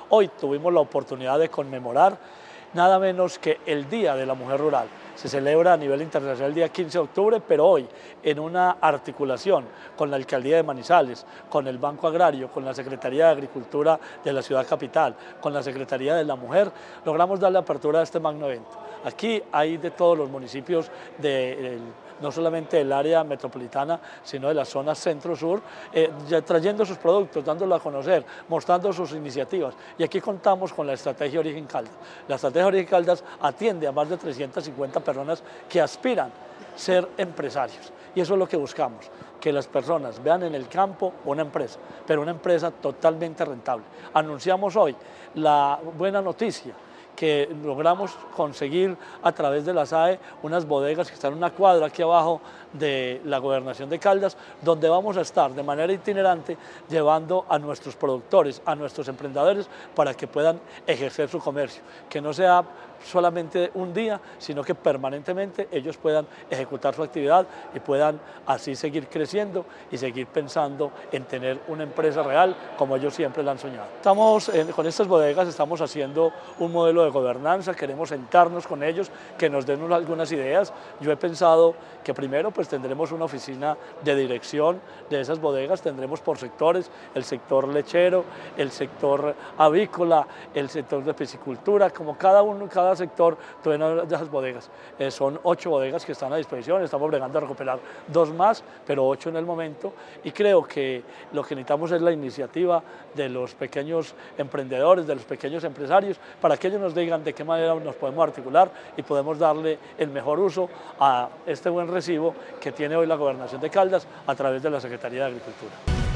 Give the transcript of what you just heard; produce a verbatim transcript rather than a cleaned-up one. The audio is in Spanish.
Hoy tuvimos la oportunidad de conmemorar nada menos que el Día de la Mujer Rural. Se celebra a nivel internacional el día quince de octubre, pero hoy en una articulación con la Alcaldía de Manizales, con el Banco Agrario, con la Secretaría de Agricultura de la ciudad capital, con la Secretaría de la Mujer, logramos darle apertura a este magno evento. Aquí hay de todos los municipios de, el, no solamente del área metropolitana, sino de la zona centro-sur, eh, trayendo sus productos, dándolo a conocer, mostrando sus iniciativas. Y aquí contamos con la Estrategia Origen Caldas. La Estrategia Origen Caldas atiende a más de trescientas cincuenta personas que aspiran a ser empresarios. Y eso es lo que buscamos, que las personas vean en el campo una empresa, pero una empresa totalmente rentable. Anunciamos hoy la buena noticia, que logramos conseguir a través de la S A E unas bodegas que están en una cuadra aquí abajo de la Gobernación de Caldas, donde vamos a estar de manera itinerante llevando a nuestros productores, a nuestros emprendedores, para que puedan ejercer su comercio, que no sea solamente un día, sino que permanentemente ellos puedan ejecutar su actividad y puedan así seguir creciendo y seguir pensando en tener una empresa real como ellos siempre la han soñado. Estamos, en, con estas bodegas estamos haciendo un modelo de gobernanza, queremos sentarnos con ellos, que nos den algunas ideas. Yo he pensado que primero pues tendremos una oficina de dirección de esas bodegas, tendremos por sectores, el sector lechero, el sector avícola, el sector de piscicultura, como cada uno, cada sector de esas bodegas. Eh, son ocho bodegas que están a disposición, estamos bregando a recuperar dos más, pero ocho en el momento, y creo que lo que necesitamos es la iniciativa de los pequeños emprendedores, de los pequeños empresarios, para que ellos nos digan de qué manera nos podemos articular y podemos darle el mejor uso a este buen recibo que tiene hoy la Gobernación de Caldas a través de la Secretaría de Agricultura.